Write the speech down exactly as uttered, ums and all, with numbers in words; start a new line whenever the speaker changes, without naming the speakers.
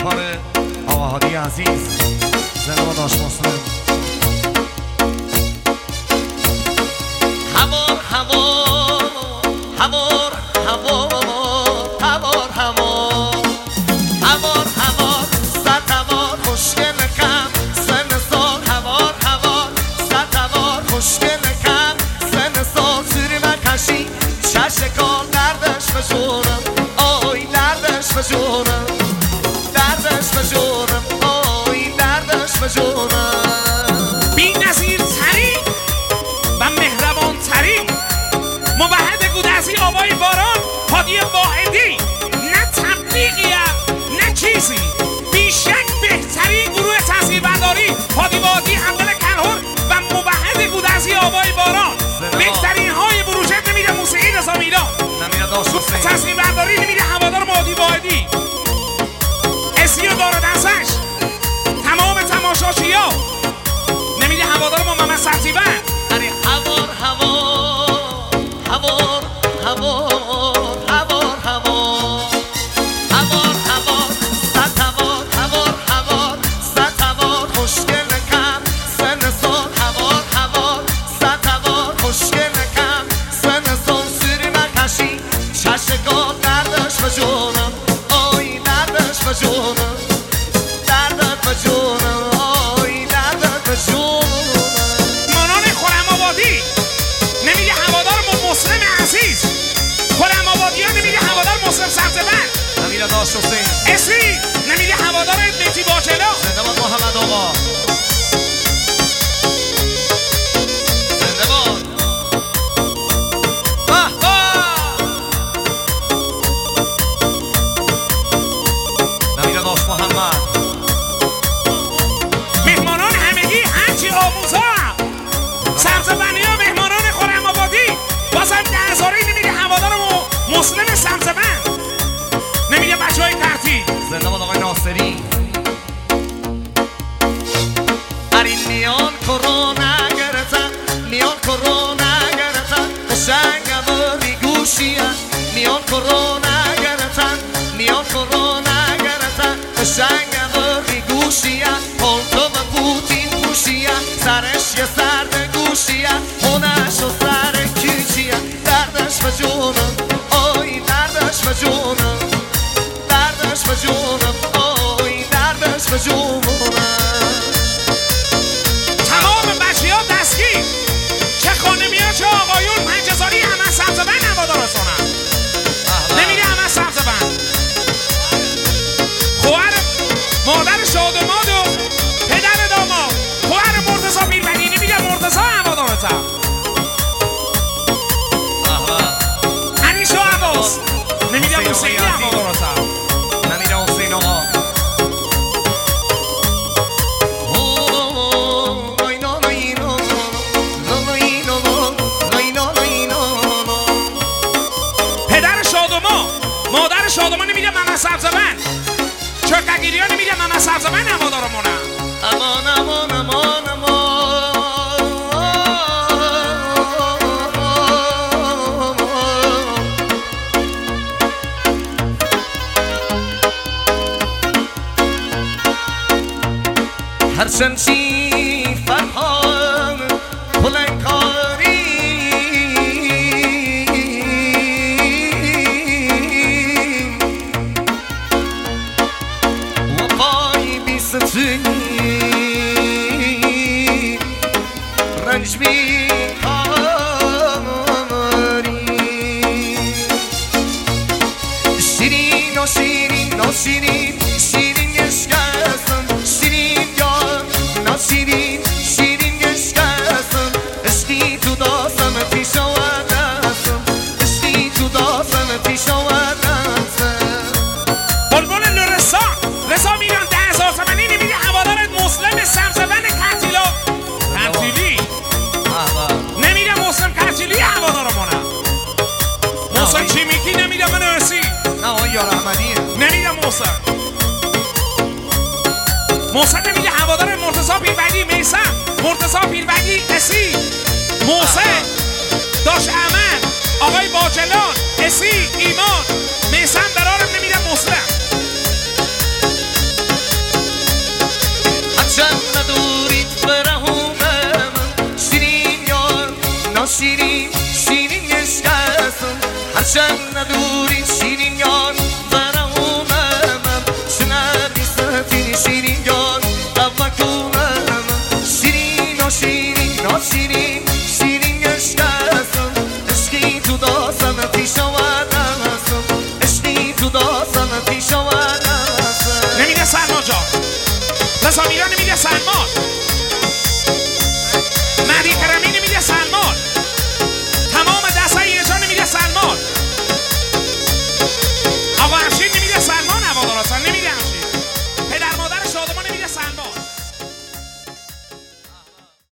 همکار آقا هادی عزیز زنده داشت مسلم.
هوار هوار هوار هوار هوار هوار هوار هوار صد هوار خوشگل کم سن سال هوار هوار صد هوار خوشگل کم سن سال سوری مکشی چش کار دردش بجونم آی دردش بجونم دردش بجونم آی دردش بجونم.
بی نظیر ترین و مهربان ترین موحد گودرزی آبای باران هادی واحدی، نه تبلیغیه نه چیزی، بیشک بهترین گروه تصویربرداری هادی واحدی همدل کنهر و موحد گودرزی آبای باران، بهترین های بروجرد نمیده موسیقی رضا میلان، تصویربرداری نمیده هوادار هادی واحدی، اسی و دار دستش تمام تماشاچی ها نمیده هوادار ما محمد سبزی‌بند.
اره هوار هوار هوار هوار هوار هوار هوار هوار صد هوار هوار هوار صد هوار خوشگل کم سن سال هوار هوار صد هوار خوشگل کم سن سال سوری مکشی چشگاه دردش بجونم آی دردش بجونم دردت بجونم آی دردت بجونم.
نمیده هوادار مسلم عزیز، خرم آبادی ها نمیده هوادار مسلم سبزبند،
نمیده داشت حسین
اسی نمیده هوادار بیتی باجلا.
زنده باد محمد آقا، زنده باد.
به به
نمیده داشت محمد.
مهمانان همگی هرچی آموزا سبزبندی ها مهمانان خرم آبادی بازم ده هزاری نمیده هوادار مسلم سبزبند، نمیده بچه های ترتیب.
زنده باد آقای ناصری.
اری میان کرونا گرفتن میان کرونا گرفتن قشنگ باری گوشیه میان کرونا گرفتن میان کرونا گرفتن قشنگ باری گوشیه پالتو و پوتین پوشیه سرش یه سرد گوشیه خونش و سر کیچیه دردش بجونم آی دردش بجونم دردش بجونم آی دردش بجونم.
تمام بچه ها دستگیر، چه خانمی ها چه آقایون پنجزاری همه سبزبند هوادار هستن، نمیده همه سبزبند. خواهر مادر شادماد و پدر داماد خواهر مرتضی پیربنی نمیده مرتضی هوادار هستن. علی شاه عباس نمیده موسیقی هوادار هستن،
نمیده حسین آقا.
پدر شادما مادر شادما نمیده محمد سبزبند، چرکگیری ها نمیده محمد سبزبند هوادارمونه.
امان امان امان امان هرچند چی فرهان پلنکاری و پای بیستنی رنج بی کاری شیرین و شیرین و شیرین شیرین گشکستم شیرین یار ناشیرین شیرین گشکستم عشقی تو داستم پیش آوردستم عشقی تو داستم پیش آوردستم.
بلبل لرستان رضا میلان ده هزار تومانی نمیده هوادارت مسلم سبزبند کرتیلا کرتیلی نمیده مسلم کرتیلی هوادارمونه. محسن چیمیکی نمیده من ارسی
نه آقای یار احمدیه
نمیده محسن محسن نمیده هوادار مرتضی پیربندی میسم مرتضی پیربندی اسی محسن داش احمد آقای باجلان اسی ایمان میسم درارم نمیده مسلم.
هرچند ندوری شیرین یار فرامونم شنردی ستین شیرین یار قوکونم شیرین و شیرین و شیرین شیرین عشقسم عشقی تو داستان پیش آوردمسم عشقی تو داستان پیش آوردمسم
نمیده سلمان جان رضا میران نمیده سلمان